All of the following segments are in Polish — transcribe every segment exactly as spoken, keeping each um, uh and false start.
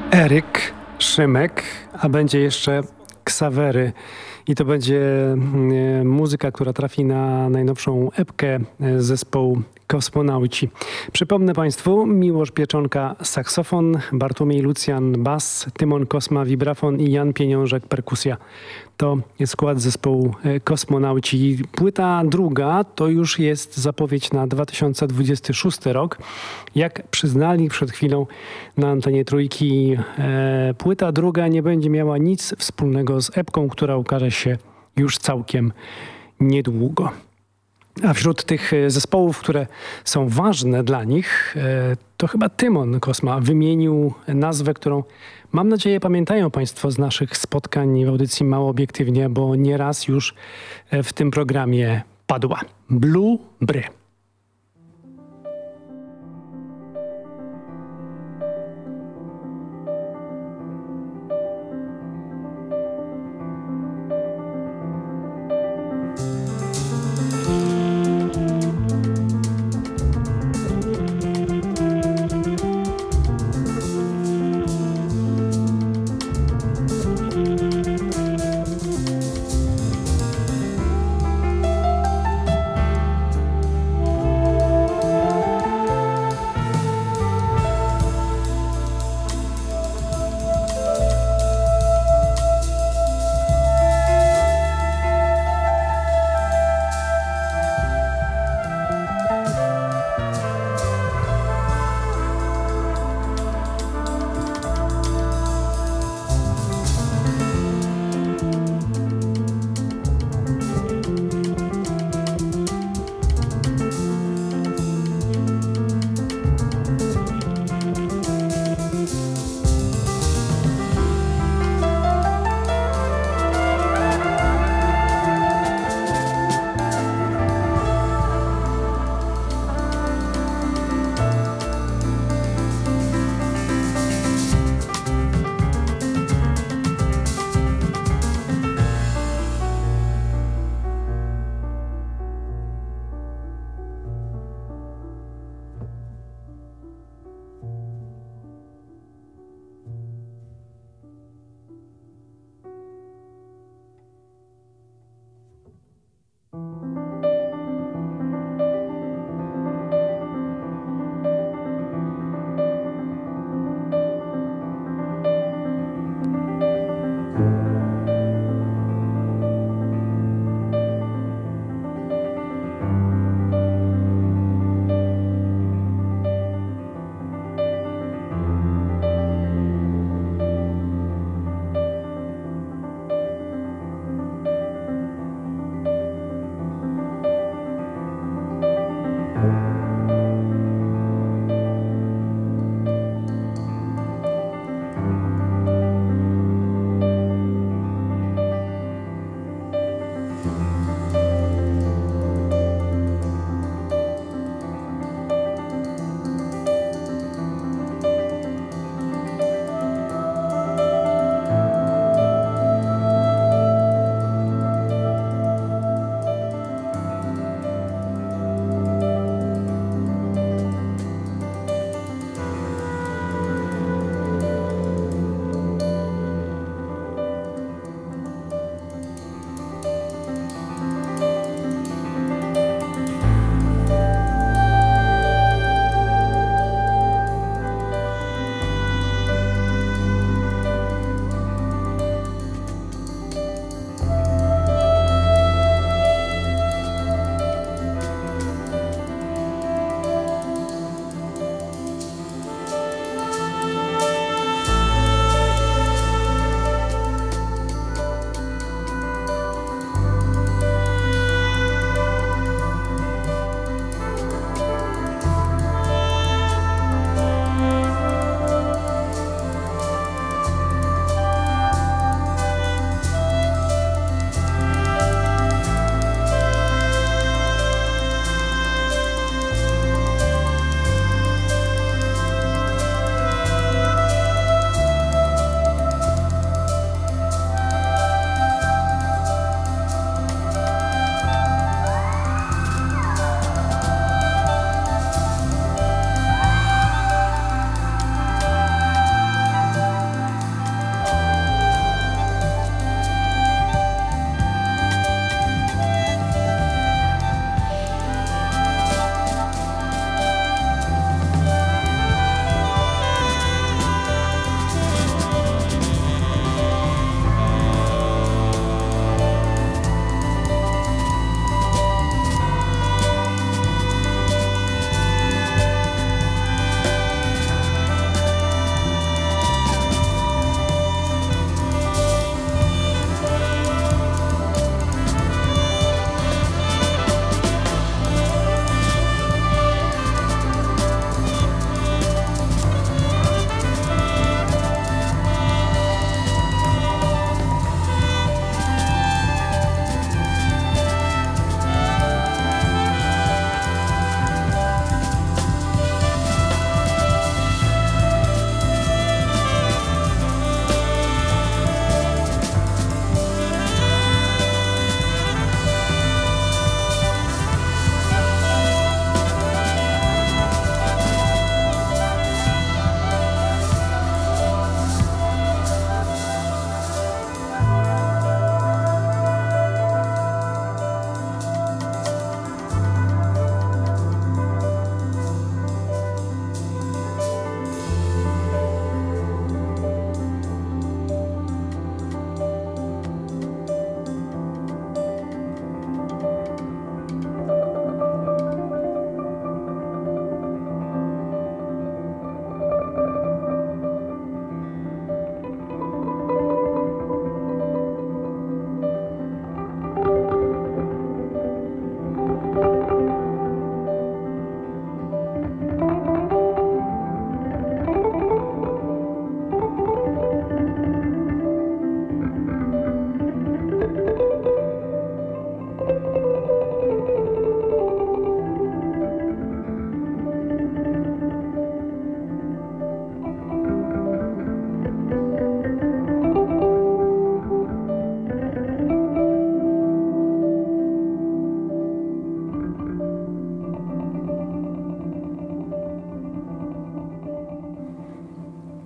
Eryk Szymek, a będzie jeszcze Ksawery. I to będzie e, muzyka, która trafi na najnowszą epkę zespołu Kosmonauci. Przypomnę Państwu, Miłosz Pieczonka saksofon, Bartłomiej Lucjan bas, Tymon Kosma wibrafon i Jan Pieniążek perkusja. To jest skład zespołu Kosmonauci. Płyta druga to już jest zapowiedź na dwa tysiące dwudziesty szósty rok. Jak przyznali przed chwilą na antenie Trójki, e, płyta druga nie będzie miała nic wspólnego z epką, która ukaże się już całkiem niedługo. A wśród tych zespołów, które są ważne dla nich, to chyba Tymon Kosma wymienił nazwę, którą mam nadzieję pamiętają Państwo z naszych spotkań w audycji Mało Obiektywnie, bo nieraz już w tym programie padła. Blue Bry.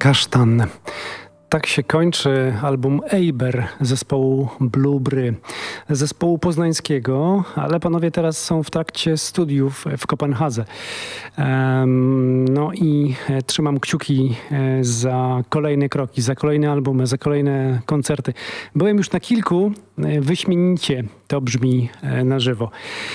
Kasztan. Tak się kończy album Eiber zespołu Blueberry, zespołu poznańskiego, ale panowie teraz są w trakcie studiów w Kopenhadze. No i trzymam kciuki za kolejne kroki, za kolejne albumy, za kolejne koncerty. Byłem już na kilku, wyśmienicie to brzmi na żywo.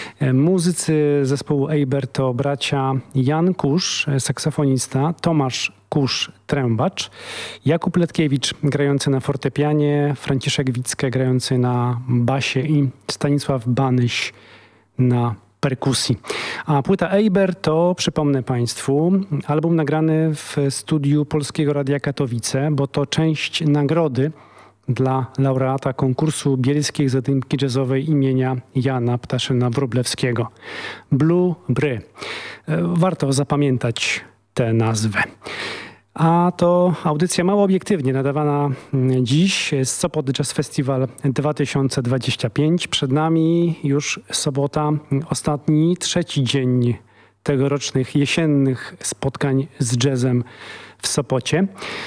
Muzycy zespołu Eiber to bracia Jan Kusz, saksofonista, Tomasz Kusz, trębacz, Jakub Letkiewicz grający na fortepianie, Franciszek Wickę grający na basie i Stanisław Banyś na perkusji. A płyta Eiber to, przypomnę Państwu, album nagrany w studiu Polskiego Radia Katowice, bo to część nagrody dla laureata konkursu Bielskiej Zadymki Jazzowej imienia Jana Ptaszyna-Wróblewskiego. Blueberry. Warto zapamiętać tę nazwę. A to audycja mało obiektywnie nadawana dziś z Sopot Jazz Festival dwa tysiące dwudziesty piąty. Przed nami już sobota, ostatni, trzeci dzień tegorocznych jesiennych spotkań z jazzem w Sopocie.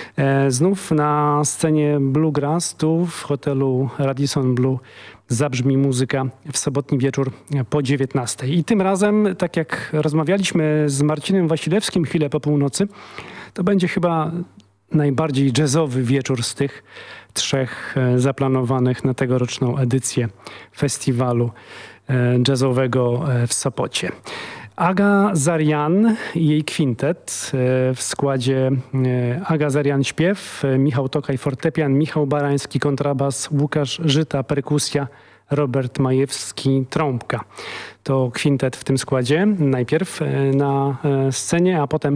Znów na scenie Bluegrass, tu w hotelu Radisson Blu zabrzmi muzyka w sobotni wieczór po dziewiętnastej. I tym razem, tak jak rozmawialiśmy z Marcinem Wasilewskim chwilę po północy, to będzie chyba najbardziej jazzowy wieczór z tych trzech zaplanowanych na tegoroczną edycję festiwalu jazzowego w Sopocie. Aga Zarian i jej kwintet w składzie Aga Zarian śpiew, Michał Tokaj fortepian, Michał Barański kontrabas, Łukasz Żyta perkusja, Robert Majewski trąbka. To kwintet w tym składzie najpierw na scenie, a potem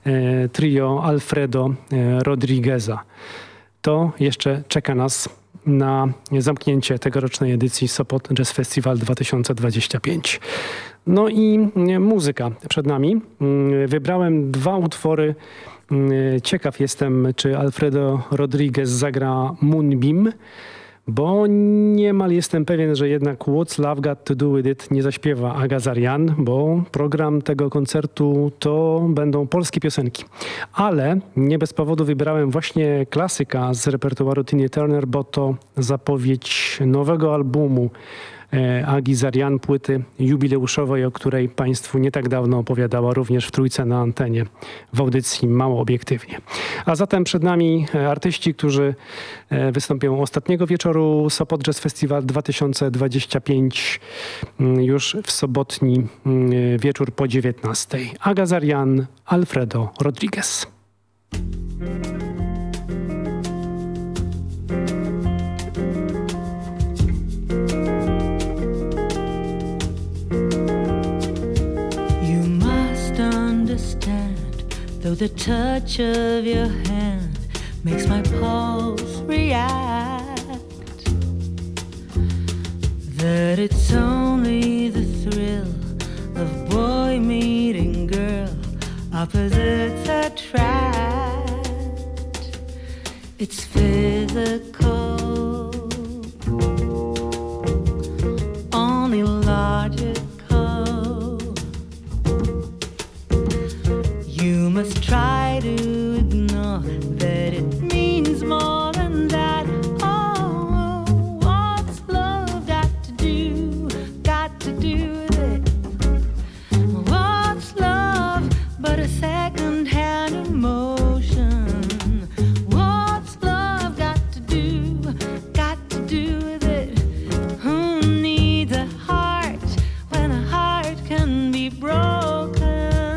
trio Alfredo Rodrigueza. To jeszcze czeka nas na zamknięcie tegorocznej edycji Sopot Jazz Festival dwa tysiące dwudziesty piąty. No i muzyka przed nami. Wybrałem dwa utwory. Ciekaw jestem, czy Alfredo Rodriguez zagra Moonbeam, bo niemal jestem pewien, że jednak What's Love Got To Do With It nie zaśpiewa Aga Zarian, bo program tego koncertu to będą polskie piosenki. Ale nie bez powodu wybrałem właśnie klasyka z repertuaru Tiny Turner, bo to zapowiedź nowego albumu Agi Zarian, płyty jubileuszowej, o której Państwu nie tak dawno opowiadała również w Trójce na antenie w audycji Mało Obiektywnie. A zatem przed nami artyści, którzy wystąpią ostatniego wieczoru Sopot Jazz Festival dwa tysiące dwudziesty piąty już w sobotni wieczór po dziewiętnastej. Aga Zarian, Alfredo Rodriguez. Though the touch of your hand makes my pulse react, that it's only the thrill of boy meeting girl, opposites attract. It's physical, only logical. You must try to ignore that it means more than that. Oh, what's love got to do, got to do with it? What's love but a second-hand emotion? What's love got to do, got to do with it? Who needs a heart when a heart can be broken?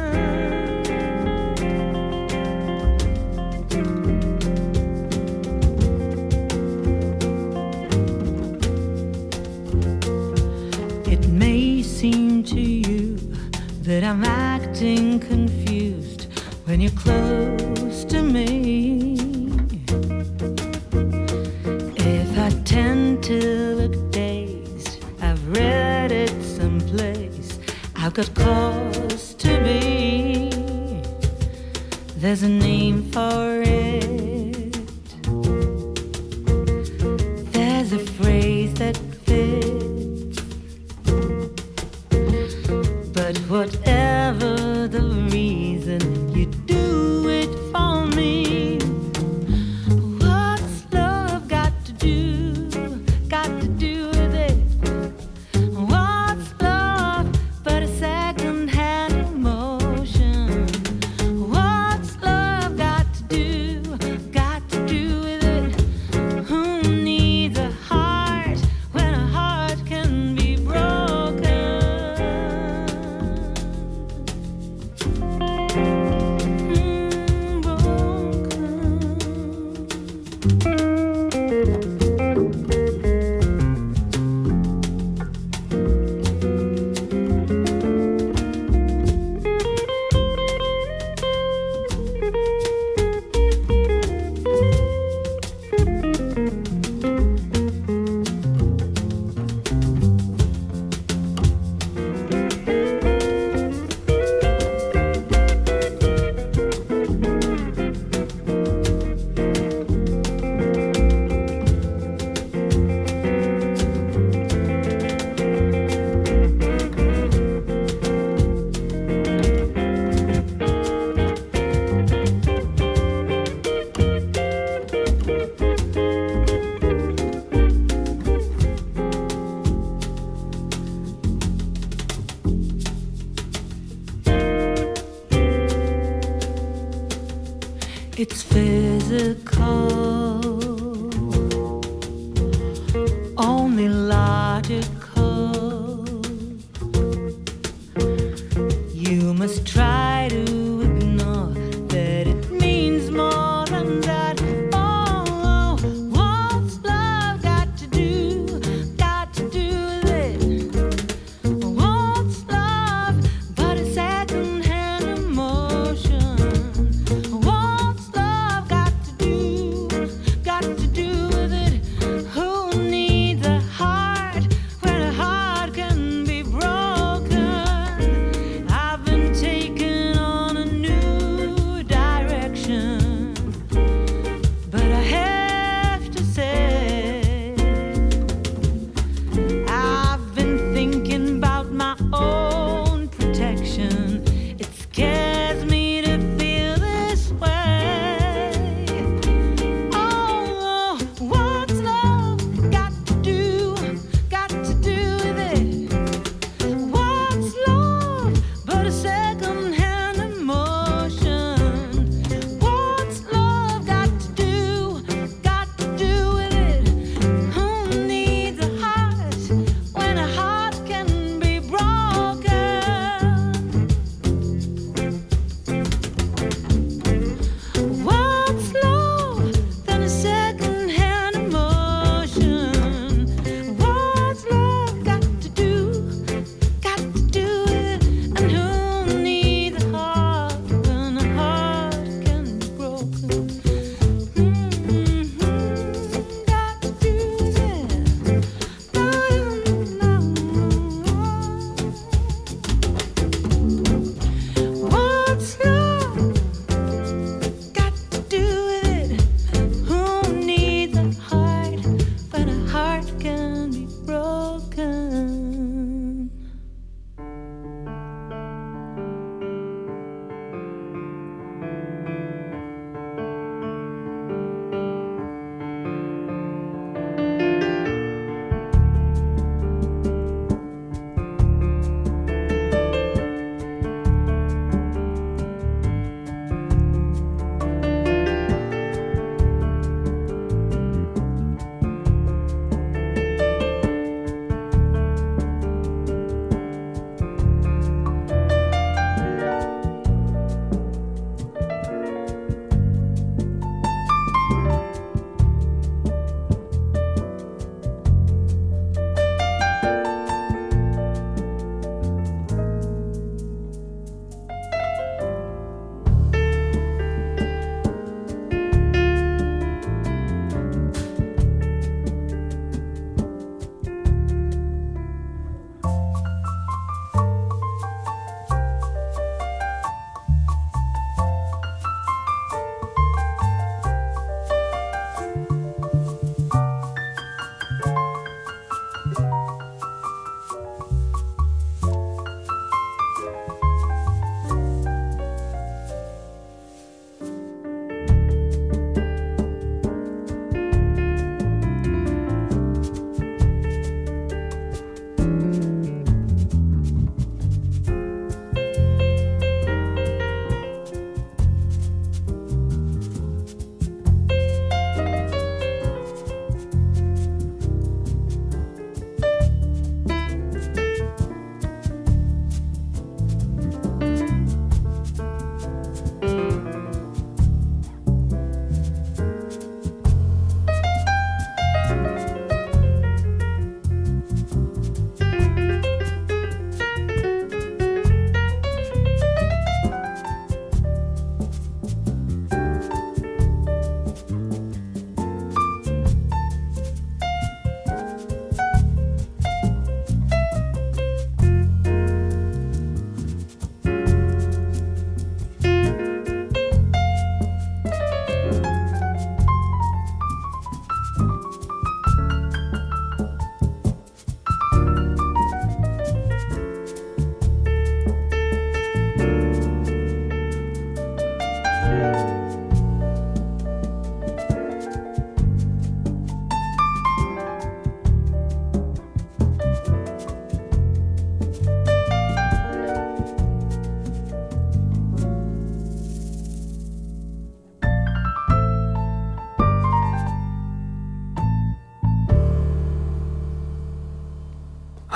Seem to you that I'm acting confused when you're close to me. If I tend to look dazed, I've read it someplace, I've got cause to be. There's a name for it. There's a phrase that fits. But whatever the reason, you do it for me. It's physical, only logical. You must try to ignore that it means more than that. Oh, what's love got to do, got to do with it? What's love but a second-hand emotion? What's love got to do, got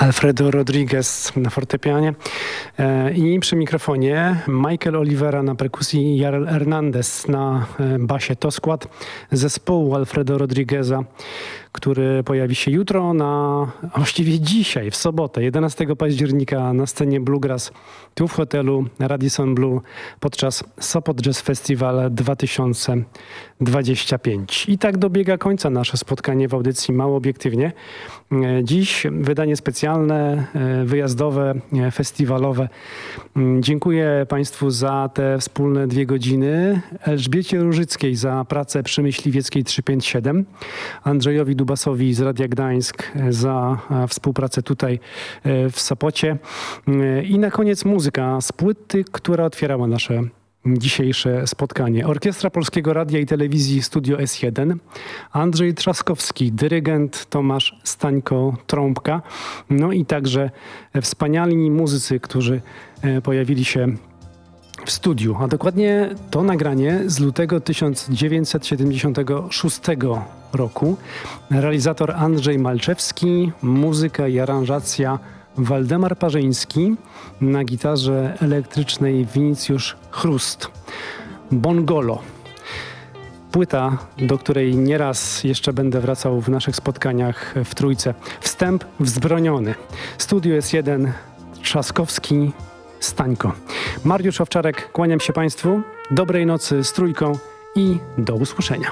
Alfredo Rodriguez na fortepianie e, i przy mikrofonie Michael Olivera na perkusji, Jarel Hernandez na e, basie. To skład zespołu Alfredo Rodrigueza, który pojawi się jutro, na, a właściwie dzisiaj, w sobotę, jedenastego października na scenie Bluegrass, tu w hotelu Radisson Blu podczas Sopot Jazz Festival dwa tysiące dwudziesty piąty. I tak dobiega końca nasze spotkanie w audycji Mało Obiektywnie. Dziś wydanie specjalne, wyjazdowe, festiwalowe. Dziękuję Państwu za te wspólne dwie godziny. Elżbiecie Różyckiej za pracę przy Myśliwieckiej trzysta pięćdziesiąt siedem. Andrzejowi Dubasowi z Radia Gdańsk za współpracę tutaj w Sopocie. I na koniec muzyka z płyty, która otwierała nasze dzisiejsze spotkanie. Orkiestra Polskiego Radia i Telewizji Studio S jeden, Andrzej Trzaskowski, dyrygent, Tomasz Stańko, trąbka, no i także wspaniali muzycy, którzy pojawili się w studiu, a dokładnie to nagranie z lutego tysiąc dziewięćset siedemdziesiątego szóstego roku. Realizator Andrzej Malczewski, muzyka i aranżacja Waldemar Parzyński, na gitarze elektrycznej Winicjusz Chrust. Bongolo. Płyta, do której nieraz jeszcze będę wracał w naszych spotkaniach w Trójce. Wstęp wzbroniony. Studio S jeden, Trzaskowski, Stańko. Mariusz Owczarek, kłaniam się Państwu. Dobrej nocy z Trójką i do usłyszenia.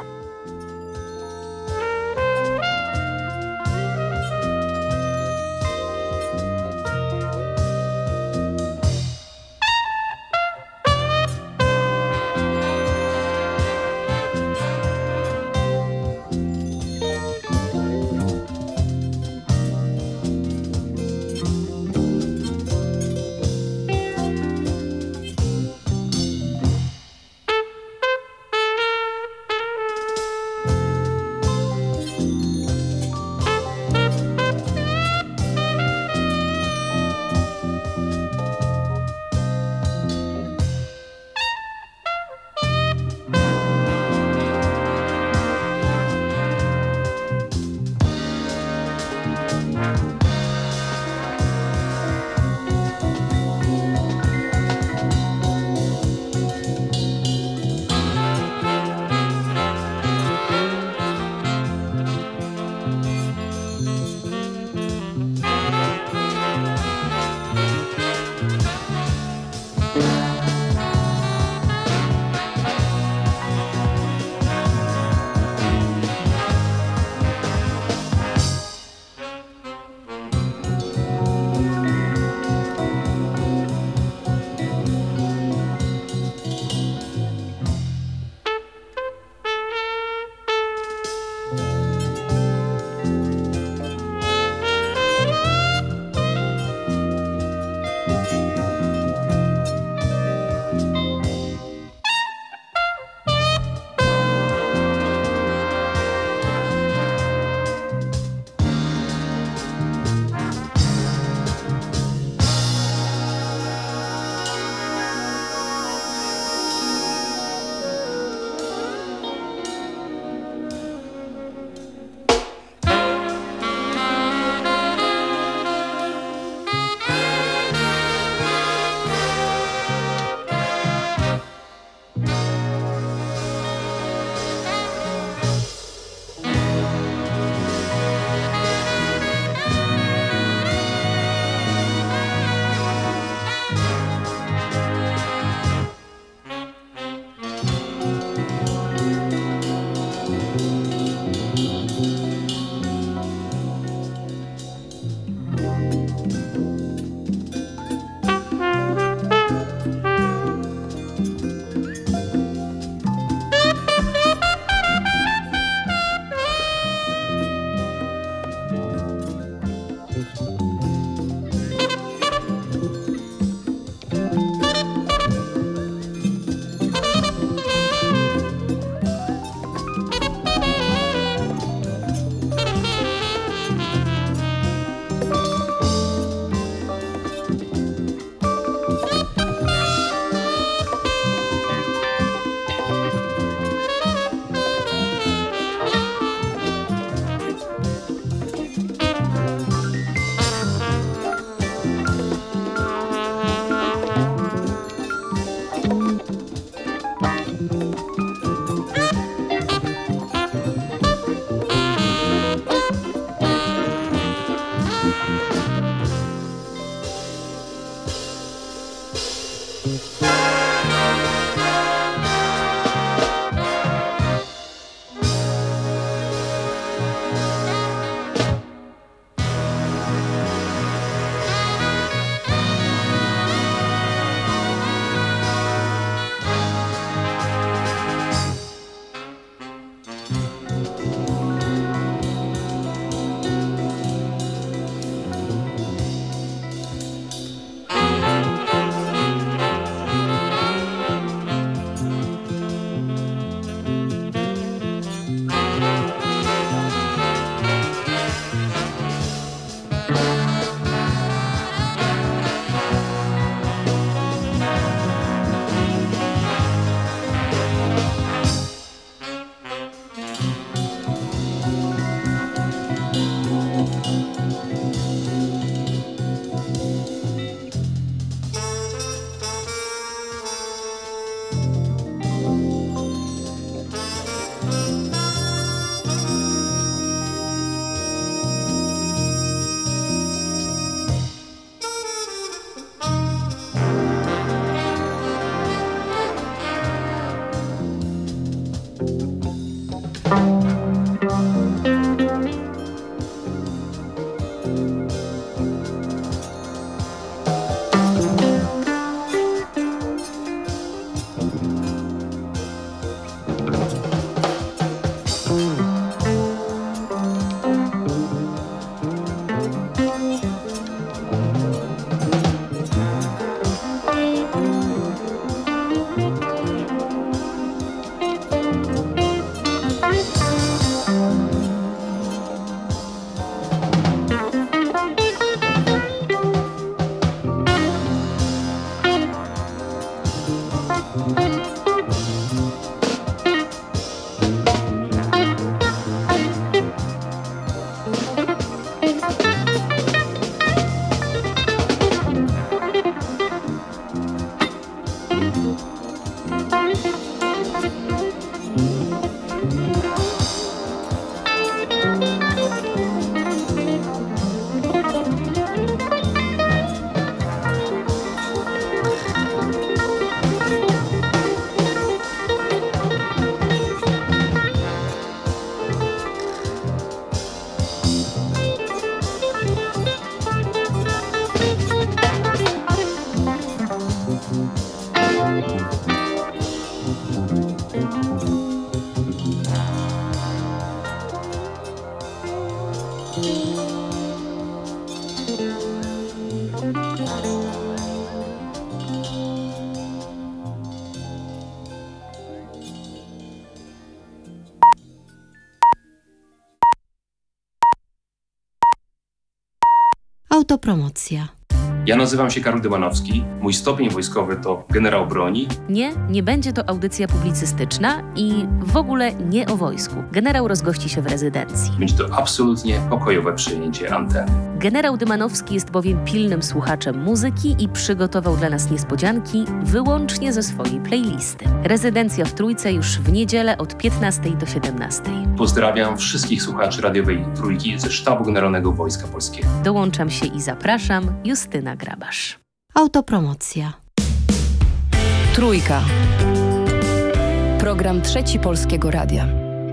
Autopromocja. Ja nazywam się Karol Dymanowski. Mój stopień wojskowy to generał broni. Nie, nie będzie to audycja publicystyczna i w ogóle nie o wojsku. Generał rozgości się w rezydencji. Będzie to absolutnie pokojowe przejęcie anteny. Generał Dymanowski jest bowiem pilnym słuchaczem muzyki i przygotował dla nas niespodzianki wyłącznie ze swojej playlisty. Rezydencja w Trójce już w niedzielę od piętnastej do siedemnastej. Pozdrawiam wszystkich słuchaczy radiowej Trójki ze Sztabu Generalnego Wojska Polskiego. Dołączam się i zapraszam, Justyna Grabasz. Autopromocja. Trójka. Program Trzeci Polskiego Radia.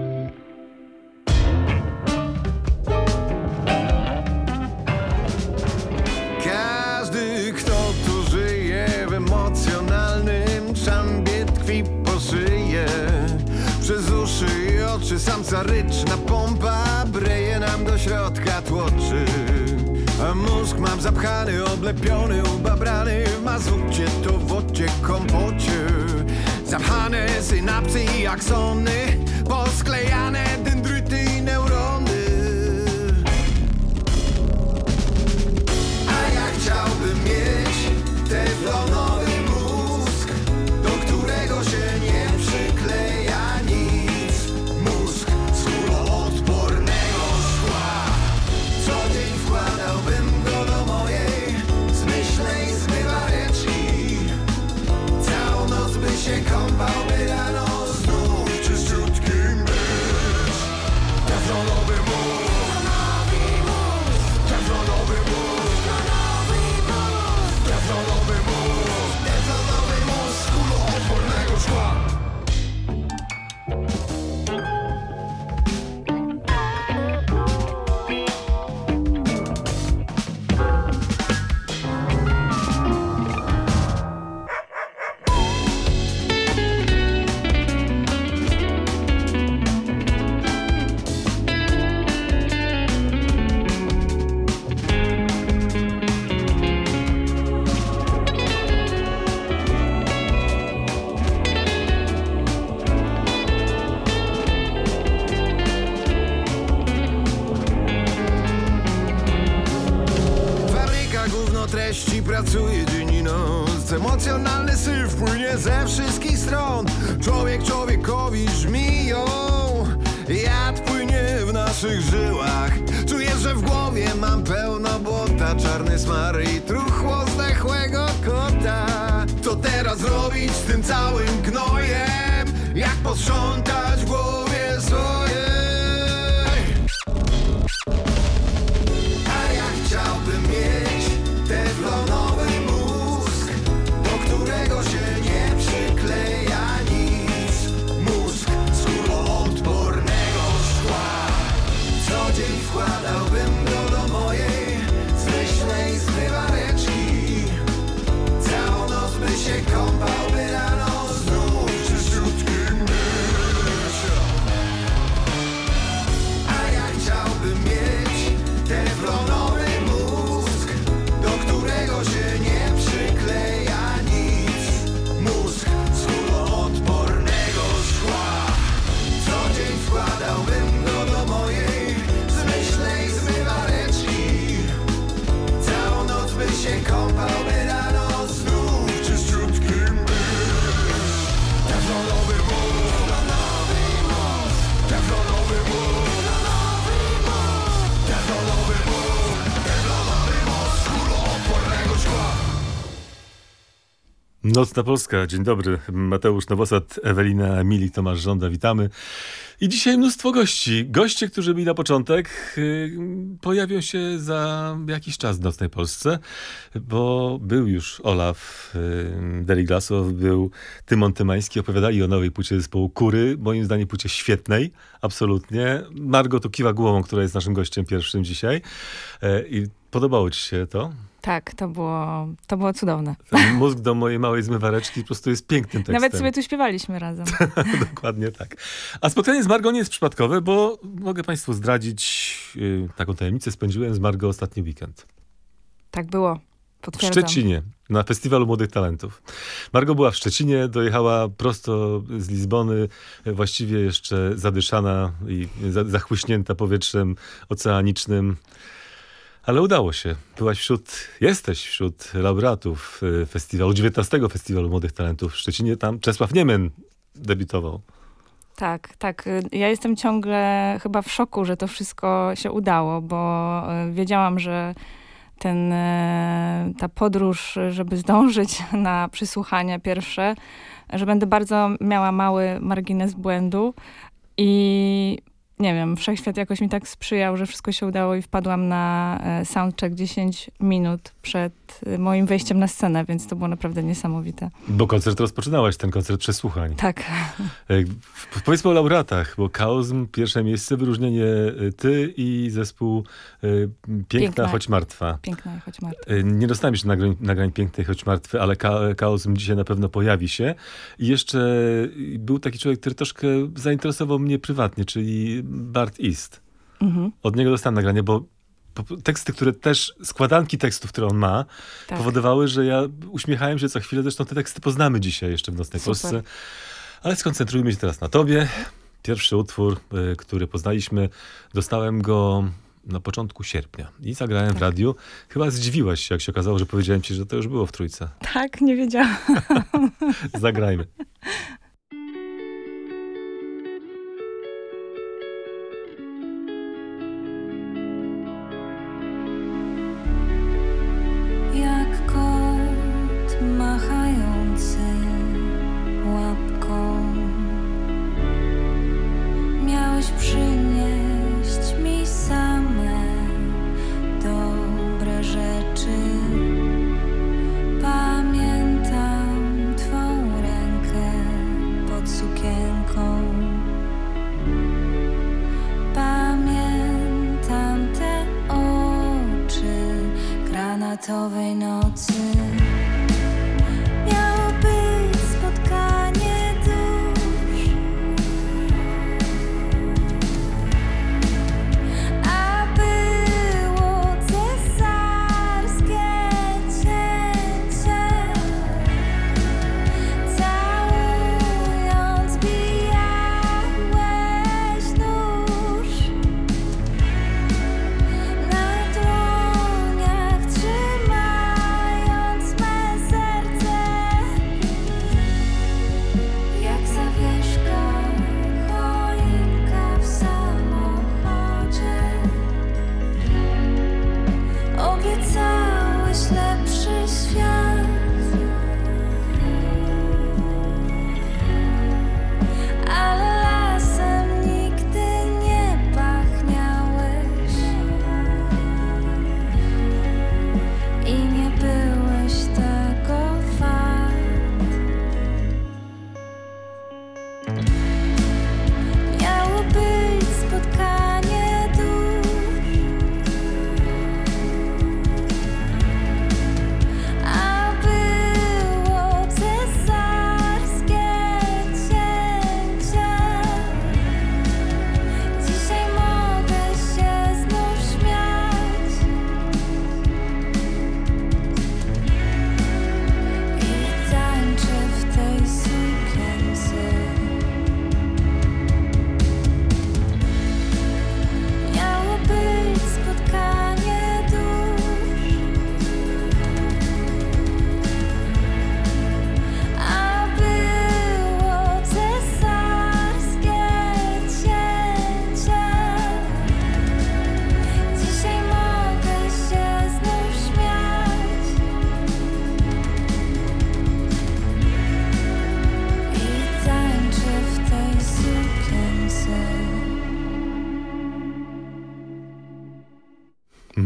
Każdy, kto tu żyje w emocjonalnym szambie, tkwi po szyję. Przez uszy i oczy samca ryczna pompa breje nam do środka tłoczy. A mózg mam zapchany, oblepiony, ubabrany w mazucie, to w wodzie, kompocie. Zapchane synapsy i aksony, posklejane dendryty i neurony. A ja chciałbym mieć teflonowy mózg, do którego się nie przykleja nic. Mózg z kuloodpornego szkła. Co dzień wkładałbym go do mojej zmyślnej zmywareczki. Całą noc by się kąpał, by rano znów czyściutkim być. Teflonowy mózg, teflonowy mózg, teflonowy mózg, teflonowy mózg z kuloodpornego szkła. Treści pracuje dzień i noc. Emocjonalny syf płynie ze wszystkich stron. Człowiek człowiekowi żmiją. Jad płynie w naszych żyłach. Czuję, że w głowie mam pełno błota. Czarny smar i truchło zdechłego kota. Co teraz robić z tym całym gnojem? Jak posprzątać w głowie swojej? A ja chciałbym mieć teflonowy mózg, do którego się nie przykleja nic. Mózg z kuloodpornego szkła. Co dzień wkładałbym go do mojej zmyślnej zmywareczki. Całą noc by się kąpał, by rano znów czyściutkim być. Nocna Polska, dzień dobry. Mateusz Nowosad, Ewelina Milik, Tomasz Żąda, witamy. I dzisiaj mnóstwo gości. Goście, którzy byli na początek, yy, pojawią się za jakiś czas w Nocnej Polsce, bo był już Olaf yy, Deliglasow, był Tymon Tymański, opowiadali o nowej płycie zespołu Kury, moim zdaniem płycie świetnej, absolutnie. Margo tu kiwa głową, która jest naszym gościem pierwszym dzisiaj. Yy, I podobało ci się to? Tak, to było, to było cudowne. Ten mózg do mojej małej zmywareczki po prostu jest pięknym tekstem. Nawet sobie tu śpiewaliśmy razem. Dokładnie tak. A spotkanie z Margo nie jest przypadkowe, bo mogę państwu zdradzić yy, taką tajemnicę. Spędziłem z Margo ostatni weekend. Tak było. W Potwierdzam. Szczecinie, na Festiwalu Młodych Talentów. Margo była w Szczecinie, dojechała prosto z Lizbony, właściwie jeszcze zadyszana i za- zachłyśnięta powietrzem oceanicznym. Ale udało się. Byłaś wśród, jesteś wśród laureatów y, festiwalu, dziewiętnastego Festiwalu Młodych Talentów w Szczecinie. Tam Czesław Niemen debiutował. Tak, tak. Ja jestem ciągle chyba w szoku, że to wszystko się udało, bo y, wiedziałam, że ten, y, ta podróż, żeby zdążyć na przysłuchania pierwsze, że będę bardzo miała mały margines błędu i nie wiem, wszechświat jakoś mi tak sprzyjał, że wszystko się udało i wpadłam na e, soundcheck dziesięć minut przed e, moim wejściem na scenę, więc to było naprawdę niesamowite. Bo koncert rozpoczynałaś, ten koncert przesłuchań. Tak. E, w- Powiedzmy o laureatach, bo Chaosm, pierwsze miejsce, wyróżnienie e, ty i zespół e, Piękna, Piękna. choć martwa. Piękna, choć martwa. E, Nie dostałem jeszcze nagrań, nagrań Pięknej, choć martwy, ale Ka- Chaosm dzisiaj na pewno pojawi się. I jeszcze był taki człowiek, który troszkę zainteresował mnie prywatnie, czyli Bart East. Mhm, Od niego dostałem nagranie, bo po- teksty, które też, składanki tekstów, które on ma, tak. powodowały, że ja uśmiechałem się co chwilę. Zresztą te teksty poznamy dzisiaj jeszcze w Nocnej Super. Polsce. Ale skoncentrujmy się teraz na tobie. Pierwszy utwór, y, który poznaliśmy, dostałem go na początku sierpnia i zagrałem w Tak. radiu. Chyba zdziwiłaś się, jak się okazało, że powiedziałem ci, że to już było w Trójce. Tak, nie wiedziałam. Zagrajmy. Jak kot machający łapką, miałeś przynieść mi same dobre rzeczy. Pamiętam twą rękę pod sukienką. Pamiętam te oczy granatowej nocy. Miało być spotkanie dusz, a było cesarskie cięcie. Całując bijałeś nóż. Na dłoniach trzymałeś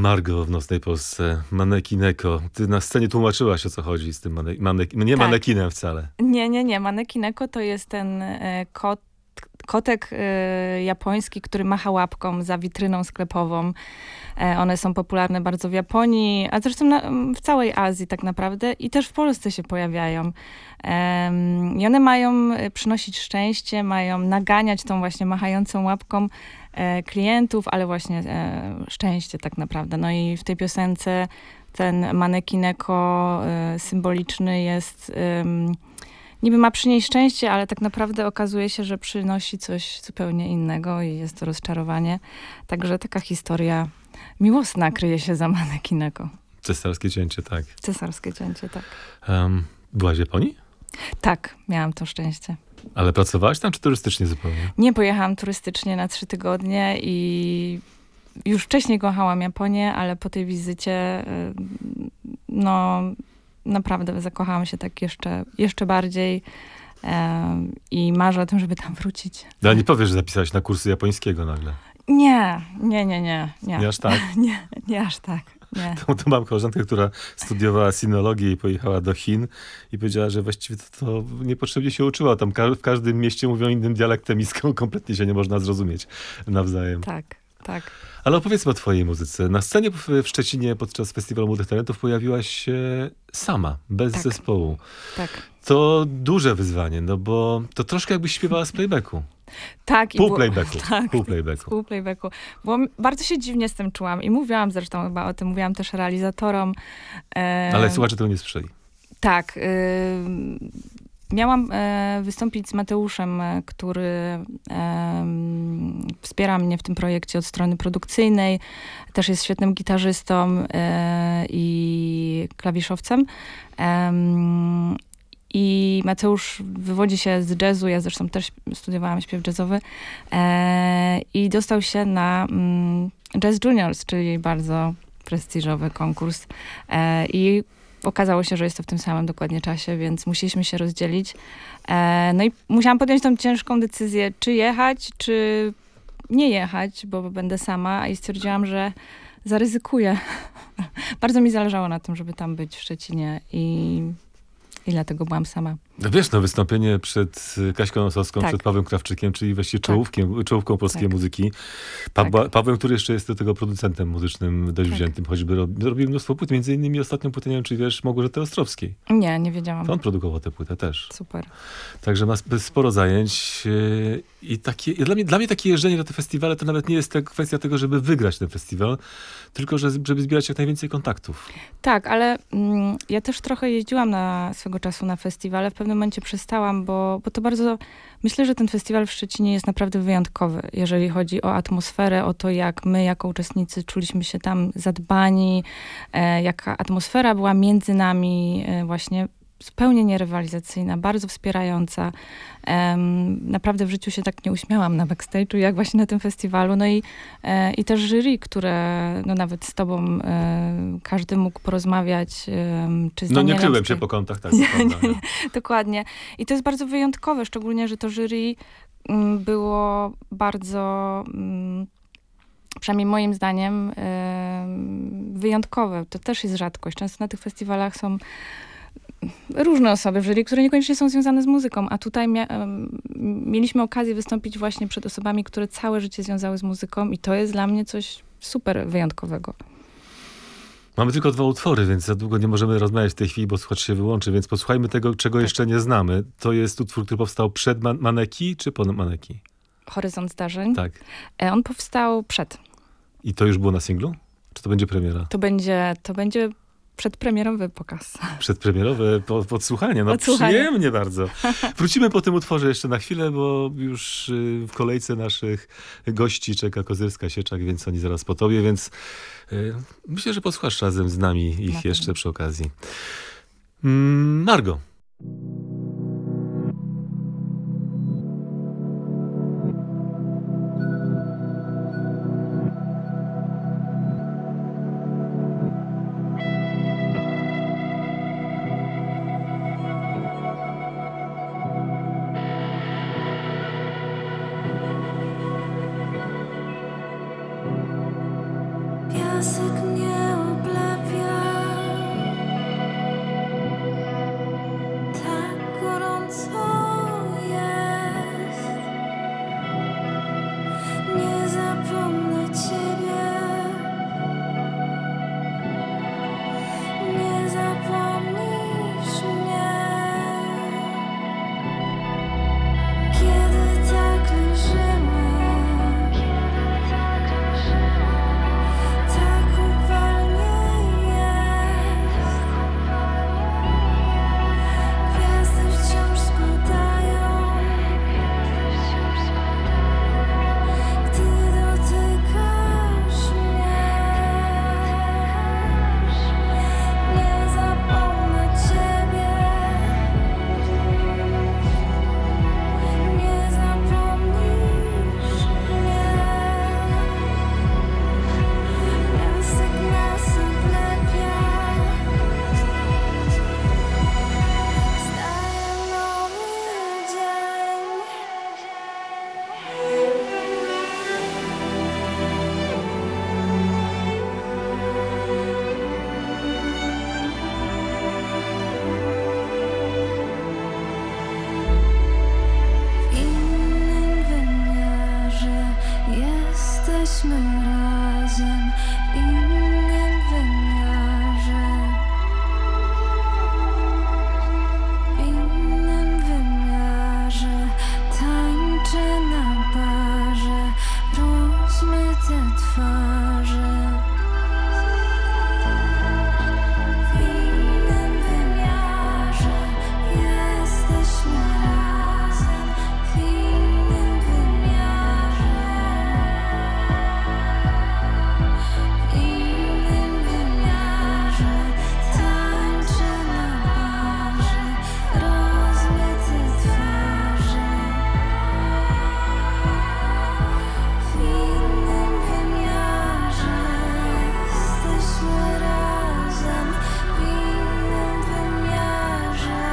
Margo w Nocnej Polsce, manekineko. Ty na scenie tłumaczyłaś, o co chodzi z tym mane- manek- nie Tak. manekinem wcale. Nie, nie, nie. Manekineko to jest ten e, kot, kotek e, japoński, który macha łapką za witryną sklepową. E, one są popularne bardzo w Japonii, a zresztą na, w całej Azji tak naprawdę i też w Polsce się pojawiają. Em, I one mają e, przynosić szczęście, mają naganiać tą właśnie machającą łapką e, klientów, ale właśnie e, szczęście tak naprawdę. No i w tej piosence ten manekineko e, symboliczny jest... em, niby ma przynieść szczęście, ale tak naprawdę okazuje się, że przynosi coś zupełnie innego i jest to rozczarowanie. Także taka historia miłosna kryje się za manekineko. Cesarskie cięcie, tak. Cesarskie cięcie, tak. Um, byłaś w Japonii? Tak, miałam to szczęście. Ale pracowałaś tam, czy turystycznie zupełnie? Nie pojechałam turystycznie na trzy tygodnie i już wcześniej kochałam Japonię, ale po tej wizycie y, no naprawdę zakochałam się tak jeszcze, jeszcze bardziej em, i marzę o tym, żeby tam wrócić. No, ale nie powiesz, że zapisałaś na kursy japońskiego nagle. Nie, nie, nie, nie. Nie, Nie aż tak? nie, nie aż tak. Nie. To, to mam koleżankę, która studiowała sinologię i pojechała do Chin i powiedziała, że właściwie to, to niepotrzebnie się uczyła. Tam ka- w każdym mieście mówią innym dialektem i sk- kompletnie się nie można zrozumieć nawzajem. Tak, tak. Ale opowiedzmy o twojej muzyce. Na scenie w, w Szczecinie podczas Festiwalu Młodych Talentów pojawiłaś się sama, bez Tak. zespołu. Tak. To duże wyzwanie, no bo to troszkę jakbyś śpiewała z playbacku. Tak. i Pół było- playbacku. Tak, Pół z playbacku. pół playbacku. Bo m- bardzo się dziwnie z tym czułam i mówiłam zresztą chyba o tym, mówiłam też realizatorom. Em, Ale słuchacze tego nie słyszeli. Tak. ym, Miałam e, wystąpić z Mateuszem, e, który em, wspiera mnie w tym projekcie od strony produkcyjnej. Też jest świetnym gitarzystą e, i klawiszowcem. Em, I Mateusz wywodzi się z jazzu, ja zresztą też studiowałam śpiew jazzowy e, i dostał się na mm, Jazz Juniors, czyli bardzo prestiżowy konkurs. E, I okazało się, że jest to w tym samym dokładnie czasie, więc musieliśmy się rozdzielić. E, no i musiałam podjąć tą ciężką decyzję, czy jechać, czy nie jechać, bo będę sama i stwierdziłam, że zaryzykuję. Bardzo mi zależało na tym, żeby tam być w Szczecinie i, i dlatego byłam sama. No wiesz, no wystąpienie przed y, Kaśką Nosowską, Tak. przed Pawłem Krawczykiem, czyli właściwie Tak. czołówkiem, czołówką polskiej Tak. muzyki. Pawła, Tak. Pawłem, który jeszcze jest do tego producentem muzycznym dość Tak. wziętym, choćby rob, robił mnóstwo płyt, między innymi ostatnią płytę, nie wiem, czy wiesz, Małgorzaty Ostrowskiej. Nie, nie wiedziałam. To on produkował tę płytę też. Super. Także ma sp- sporo zajęć yy, i takie, i dla, mnie, dla mnie takie jeżdżenie na te festiwale to nawet nie jest tak kwestia tego, żeby wygrać ten festiwal, tylko że, żeby zbierać jak najwięcej kontaktów. Tak, ale mm, ja też trochę jeździłam na swego czasu na festiwale. W pewnym momencie przestałam, bo, bo to bardzo... Myślę, że ten festiwal w Szczecinie jest naprawdę wyjątkowy, jeżeli chodzi o atmosferę, o to, jak my jako uczestnicy czuliśmy się tam zadbani, e, jaka atmosfera była między nami e, właśnie zupełnie nierywalizacyjna, bardzo wspierająca. Em, naprawdę w życiu się tak nie uśmiałam na backstage'u, jak właśnie na tym festiwalu. No i, e, i też jury, które no nawet z tobą e, każdy mógł porozmawiać, e, czy z No nie Danielem kryłem z się tej- po kątach, tak. Nie, to prawda, nie, nie. nie. Dokładnie. I to jest bardzo wyjątkowe, szczególnie, że to jury mm, było bardzo, mm, przynajmniej moim zdaniem, em, wyjątkowe. To też jest rzadkość. Często na tych festiwalach są różne osoby w jury, które niekoniecznie są związane z muzyką, a tutaj mia- em, mieliśmy okazję wystąpić właśnie przed osobami, które całe życie związały z muzyką i to jest dla mnie coś super wyjątkowego. Mamy tylko dwa utwory, więc za długo nie możemy rozmawiać w tej chwili, bo słuchacz się wyłączy, więc posłuchajmy tego, czego Tak. jeszcze nie znamy. To jest utwór, który powstał przed man- Maneki, czy po Maneki? Horyzont zdarzeń. Tak. E, On powstał przed. I to już było na singlu? Czy to będzie premiera? To będzie, to będzie przedpremierowy pokaz. Przedpremierowe po, podsłuchanie. No Odsłuchanie. przyjemnie bardzo. Wrócimy po tym utworze jeszcze na chwilę, bo już y, w kolejce naszych gości czeka Kozyrska Sieczak, więc oni zaraz po tobie, więc y, myślę, że posłuchasz razem z nami ich pewno. jeszcze przy okazji. Mm, Margo. Piasek nie jesteśmy razem w innym wymiarze, w innym wymiarze. Tańczę na barze, rozmyte twarze. W innym wymiarze jesteśmy razem, w innym wymiarze, w innym wymiarze. Tańczę na barze, rozmyte twarze. W innym wymiarze jesteśmy razem, w innym wymiarze,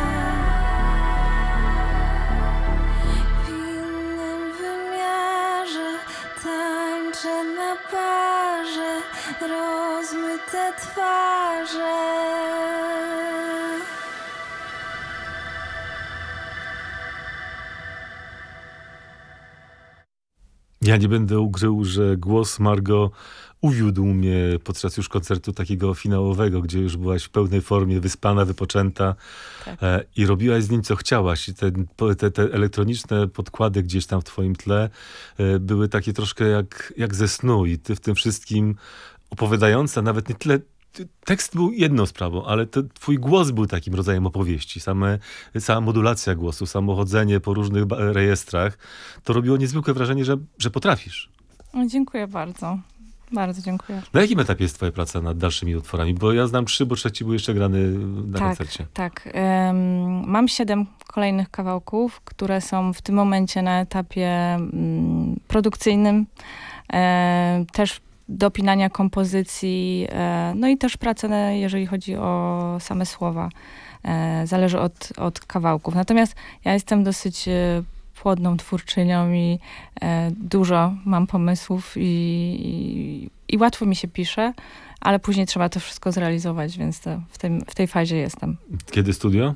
w innym wymiarze. Tańczę na barze, rozmyte twarze. Ja nie będę ukrył, że głos Margo uwiódł mnie podczas już koncertu takiego finałowego, gdzie już byłaś w pełnej formie, wyspana, wypoczęta Tak. e, i robiłaś z nim co chciałaś. I te, po- te, te elektroniczne podkłady gdzieś tam w twoim tle e, były takie troszkę jak, jak ze snu i ty w tym wszystkim opowiadająca, nawet nie tyle ty- tekst był jedną sprawą, ale to twój głos był takim rodzajem opowieści. Same, sama modulacja głosu, samo chodzenie po różnych ba- rejestrach, to robiło niezwykłe wrażenie, że, że potrafisz. O, dziękuję bardzo. Bardzo dziękuję. Na jakim etapie jest twoja praca nad dalszymi utworami? Bo ja znam trzy, bo trzeci był jeszcze grany na Tak, koncercie. tak. Em, mam siedem kolejnych kawałków, które są w tym momencie na etapie mm, produkcyjnym. E, też dopinania kompozycji, e, no i też pracy, na- jeżeli chodzi o same słowa. E, zależy od, od kawałków. Natomiast ja jestem dosyć e, płodną twórczynią i e, dużo mam pomysłów i, i, i łatwo mi się pisze, ale później trzeba to wszystko zrealizować, więc to w, tym, w tej fazie jestem. Kiedy studio?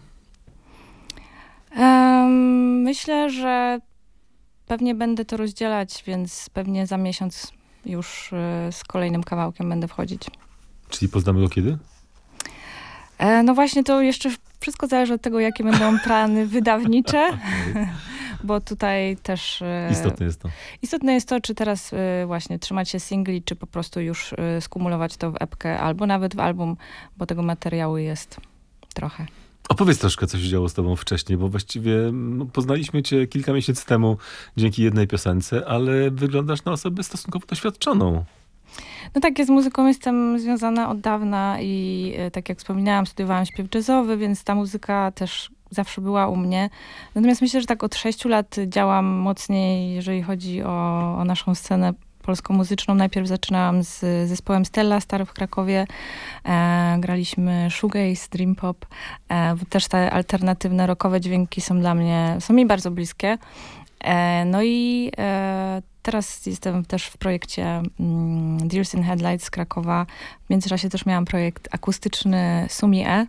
Em, myślę, że pewnie będę to rozdzielać, więc pewnie za miesiąc już e, z kolejnym kawałkiem będę wchodzić. Czyli poznamy go kiedy? E, no właśnie, to jeszcze wszystko zależy od tego, jakie będą plany wydawnicze, bo tutaj też e, Istotne jest to. istotne jest to, czy teraz e, właśnie trzymać się singli, czy po prostu już e, skumulować to w epkę, albo nawet w album, bo tego materiału jest trochę. Opowiedz troszkę, co się działo z tobą wcześniej, bo właściwie no, poznaliśmy cię kilka miesięcy temu dzięki jednej piosence, ale wyglądasz na osobę stosunkowo doświadczoną. No tak, ja z muzyką jestem związana od dawna i e, tak jak wspominałam, studiowałam śpiew jazzowy, więc ta muzyka też zawsze była u mnie. Natomiast myślę, że tak od sześciu lat działam mocniej, jeżeli chodzi o, o naszą scenę polsko-muzyczną. Najpierw zaczynałam z zespołem Stella Star w Krakowie. E, graliśmy shoegaze, dream pop. E, też te alternatywne, rockowe dźwięki są dla mnie, są mi bardzo bliskie. E, no i e, teraz jestem też w projekcie mm, Deers in Headlights z Krakowa. W międzyczasie też miałam projekt akustyczny Sumi E.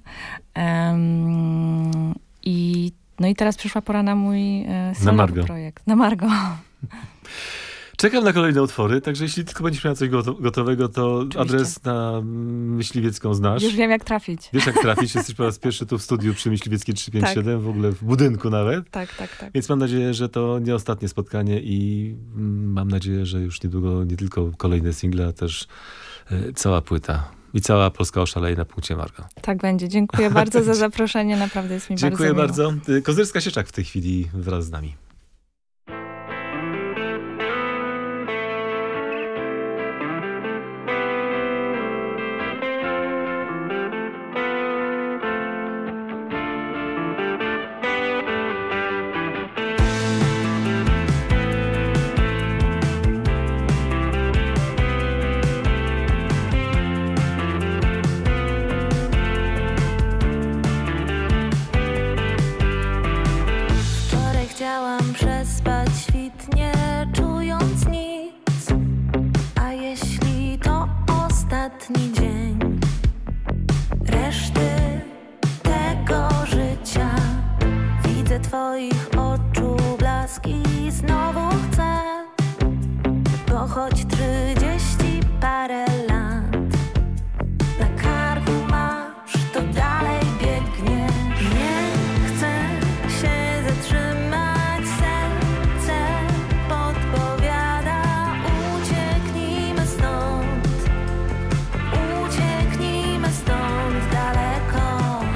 Em, i, no i teraz przyszła pora na mój e, solowy Margo. projekt. Na Margo. Czekam na kolejne utwory, także jeśli tylko będziesz miała coś goto- gotowego, to Oczywiście. adres na mm, Myśliwiecką znasz. Już wiem, jak trafić. Wiesz jak trafić, jesteś po raz pierwszy tu w studiu przy Myśliwieckiej trzysta pięćdziesiąt siedem, w ogóle w budynku nawet. Tak, tak, tak. Więc mam nadzieję, że to nie ostatnie spotkanie i mm, mam nadzieję, że już niedługo nie tylko kolejne single, a też e, cała płyta. I cała Polska oszaleje na punkcie Margo. Tak będzie. Dziękuję bardzo za zaproszenie. Naprawdę jest mi Dziękuję bardzo miło. bardzo. Kozyrska-Sieczak w tej chwili wraz z nami. Wczoraj chciałam przespać świt, nie czując nic. A jeśli to ostatni dzień reszty tego życia, widzę twoich oczu blask i znowu chcę pochodzić choć trzydzieści parę lat. Na karku masz, to dalej biegniesz. Nie chcę się zatrzymać, serce podpowiada. Ucieknijmy stąd, ucieknijmy stąd daleko.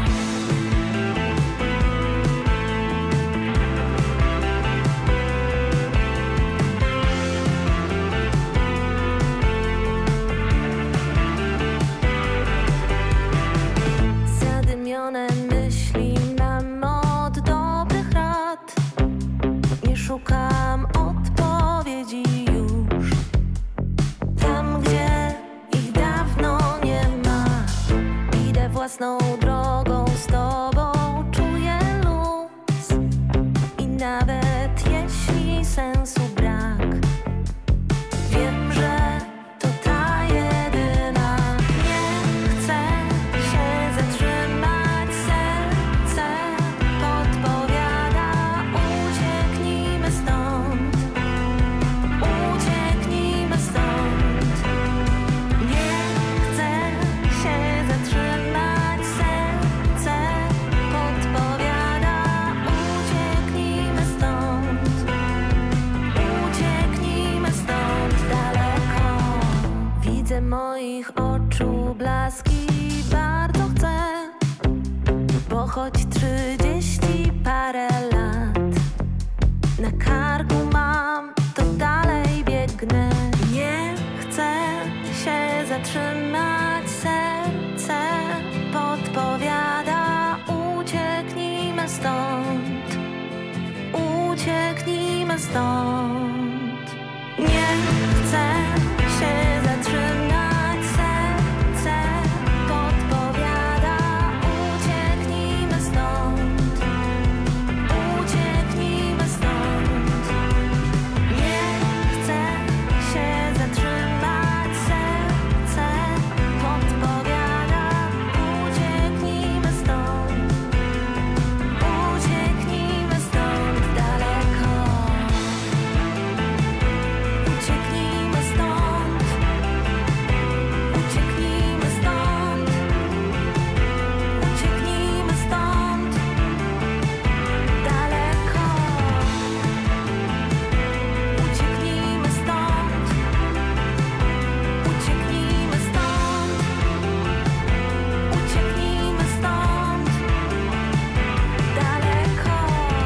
Zadymione myśli mam od dobrych rad. Nie szukam odpowiedzi już. Tam, gdzie ich dawno nie ma. Idę własną drogą z tobą, czuję luz. I nawet jeśli sensu brak, wiem, że to ta jedyna. Nie chcę się zatrzymać, serce podpowiada. Ucieknijmy stąd, ucieknijmy stąd. Nie chcę się zatrzymać, serce podpowiada. Ucieknijmy stąd, ucieknijmy stąd daleko. Widzę moich oczu blaski, bardzo chcę, bo choć trzydzieści parę lat na karku mam, to dalej biegnę. Nie chcę się zatrzymać, serce podpowiada. Ucieknijmy stąd, ucieknijmy stąd. Nie chcę się zatrzymać, serce podpowiada. Ucieknijmy stąd, ucieknijmy stąd. Nie chcę się zatrzymać, serce podpowiada. Ucieknijmy stąd, ucieknijmy stąd daleko. Ucieknijmy stąd, ucieknijmy stąd, ucieknijmy stąd daleko. Ucieknijmy stąd, ucieknijmy stąd, ucieknijmy stąd daleko.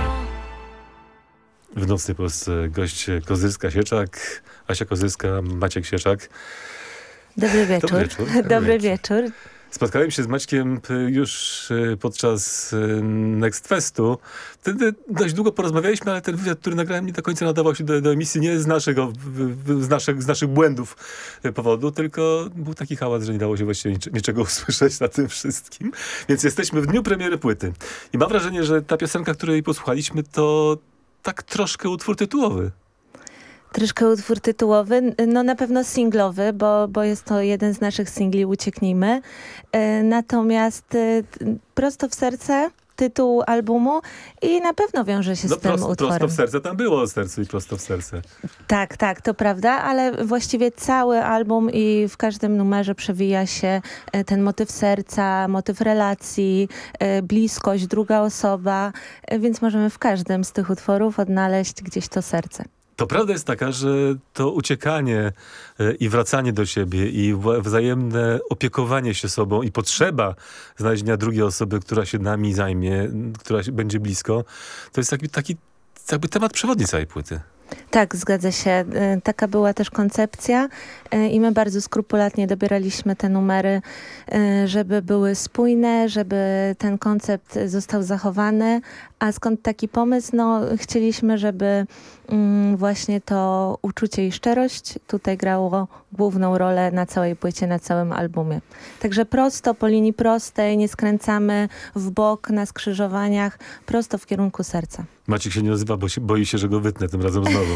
W Nocnej Polsce gość Kozyrska-Sieczak, Asia Kozyrska, Maciek Sieczak. Dobry wieczór. Dobry wieczór. Dobry wieczór. Spotkałem się z Maćkiem y, już y, podczas y, Next Festu. Wtedy dość długo porozmawialiśmy, ale ten wywiad, który nagrałem, nie do końca nadawał się do, do emisji, nie z, naszego, z, naszych, z naszych błędów y, powodu, tylko był taki hałas, że nie dało się właściwie nic, niczego usłyszeć na tym wszystkim. Więc jesteśmy w dniu premiery płyty. I mam wrażenie, że ta piosenka, której posłuchaliśmy, to tak troszkę utwór tytułowy. Troszkę utwór tytułowy, no na pewno singlowy, bo, bo jest to jeden z naszych singli Ucieknijmy. E, natomiast e, prosto w serce tytuł albumu i na pewno wiąże się No z tym prosto, utworem. prosto w serce, tam było o sercu i prosto w serce. Tak, tak, to prawda, ale właściwie cały album i w każdym numerze przewija się e, ten motyw serca, motyw relacji, e, bliskość, druga osoba, e, więc możemy w każdym z tych utworów odnaleźć gdzieś to serce. To prawda jest taka, że to uciekanie e, i wracanie do siebie i wa- wzajemne opiekowanie się sobą i potrzeba znalezienia drugiej osoby, która się nami zajmie, która się, będzie blisko, to jest taki, taki jakby temat przewodni całej płyty. Tak, zgadza się. Y, Taka była też koncepcja y, i my bardzo skrupulatnie dobieraliśmy te numery, y, żeby były spójne, żeby ten koncept został zachowany. A skąd taki pomysł? No, chcieliśmy, żeby mm, właśnie to uczucie i szczerość tutaj grało główną rolę na całej płycie, na całym albumie. Także prosto, po linii prostej, nie skręcamy w bok na skrzyżowaniach, prosto w kierunku serca. Maciek się nie nazywa, bo się, boi się, że go wytnę tym razem znowu.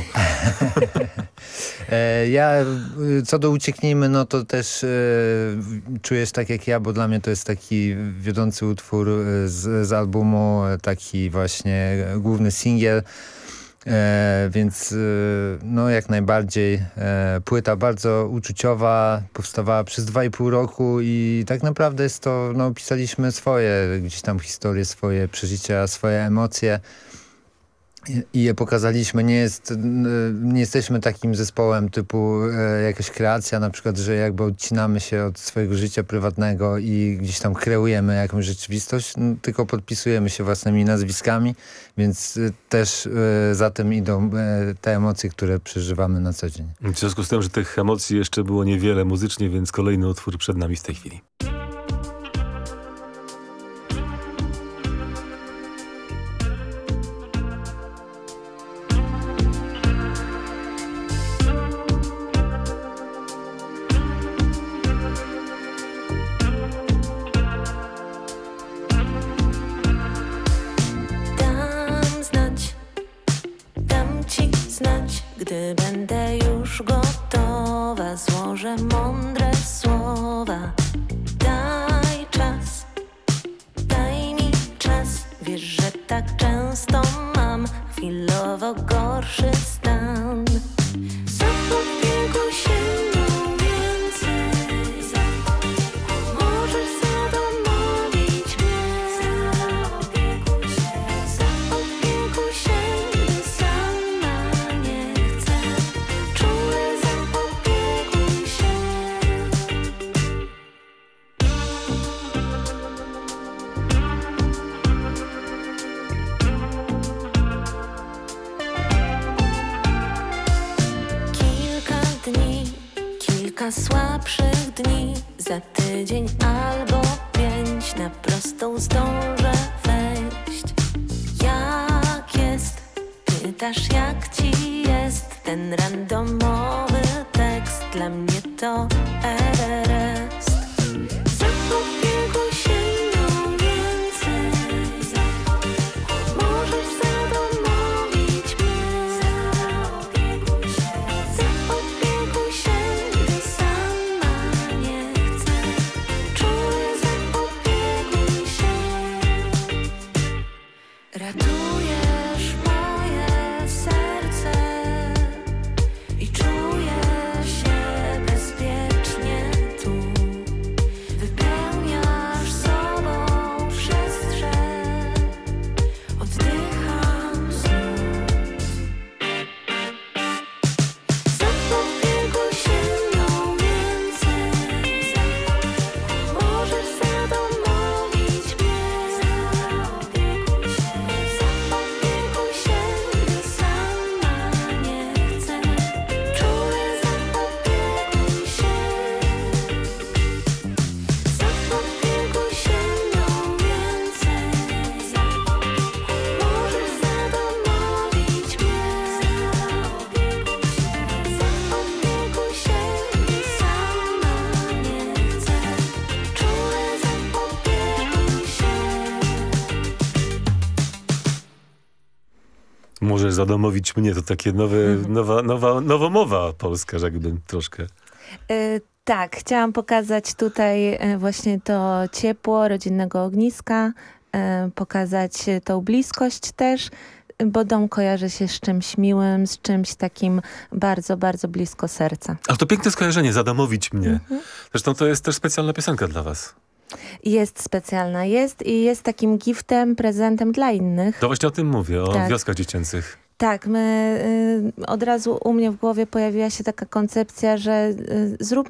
E, Ja, y, co do Ucieknijmy, no to też e, czujesz tak jak ja, bo dla mnie to jest taki wiodący utwór z, z albumu, taki właśnie główny singiel. E, więc e, no jak najbardziej e, płyta bardzo uczuciowa, powstawała przez dwa i pół roku i tak naprawdę jest to, no pisaliśmy swoje gdzieś tam historie, swoje przeżycia, swoje emocje i, i je pokazaliśmy. Nie jest, nie jesteśmy takim zespołem typu e, jakaś kreacja, na przykład, że jakby odcinamy się od swojego życia prywatnego i gdzieś tam kreujemy jakąś rzeczywistość, no, tylko podpisujemy się własnymi nazwiskami, więc e, też e, za tym idą e, te emocje, które przeżywamy na co dzień. W związku z tym, że tych emocji jeszcze było niewiele muzycznie, więc kolejny utwór przed nami w tej chwili. Dam znać, dam ci znać, gdy będę już gotowa. Złożę mądre słowa. Daj czas, daj mi czas. Wiesz, że tak często mam chwilowo gorszy stan. Zapobiegł się mną więcej. Możesz zadomowić mnie. Zapobiegł się, gdy sama nie chcę. Czuję, zapobiegł się. Kilka dni, kilka słabszych dni. Za tydzień albo pięć na prostą zdążę wejść. Jak jest? Pytasz, jak ci jest? Ten randomowy tekst dla mnie to Everest. Zapobiegł się mną więcej. Możesz zadomowić mnie. Zapobiegł się, gdy sama nie chcę. Czuję, zapobiegł się. Ratujesz moje serce i czuję się bezpiecznie tu. Wypełniasz sobą przestrzeń, oddycham znów. Zapobiegł się mną więcej. Możesz zadomowić mnie. Zapobiegł się, gdy sama nie chcę. Czuję, zapobiegł się. Zapobiegł się mną więcej. Możesz zadomowić mnie. Zapobiegł się, gdy sama nie chcę. Czuję, zapobiegł się. Możesz zadomowić mnie, to takie nowe, nowa, nowa, nowomowa polska, że jakby troszkę. Y, Tak, chciałam pokazać tutaj y, właśnie to ciepło rodzinnego ogniska, y, pokazać y, tą bliskość też, y, bo dom kojarzy się z czymś miłym, z czymś takim bardzo, bardzo blisko serca. Ale to piękne skojarzenie, zadomowić mnie. Zresztą to jest też specjalna piosenka dla was. Jest specjalna, jest i jest takim giftem, prezentem dla innych. To właśnie o tym mówię, o Tak. wioskach dziecięcych. Tak, my y, od razu u mnie w głowie pojawiła się taka koncepcja, że y, zrób